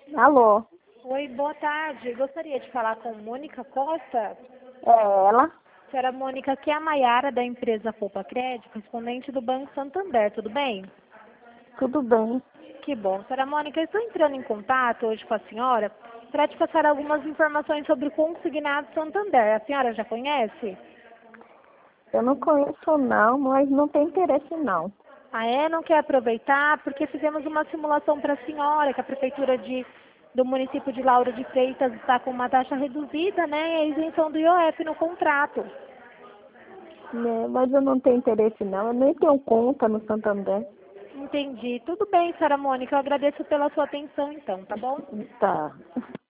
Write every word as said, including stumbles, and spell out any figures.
Alô, Oi, boa tarde. Gostaria de falar com Mônica Costa. é ela? Senhora Mônica, aqui é a Maiara da empresa Poupa Crédito, correspondente do Banco Santander, tudo bem? Tudo bem? Que bom. Senhora Mônica, eu estou entrando em contato hoje com a senhora para te passar algumas informações sobre o Consignado Santander. A senhora já conhece? Eu não conheço não, mas não tem interesse não. Ah, é? Não quer aproveitar? Porque fizemos uma simulação para a senhora, que a Prefeitura de, do município de Lauro de Freitas está com uma taxa reduzida, né? E a isenção do I O F no contrato. Né, mas eu não tenho interesse não, eu nem tenho conta no Santander. Entendi. Tudo bem, senhora Mônica. Eu agradeço pela sua atenção, então, tá bom? Tá.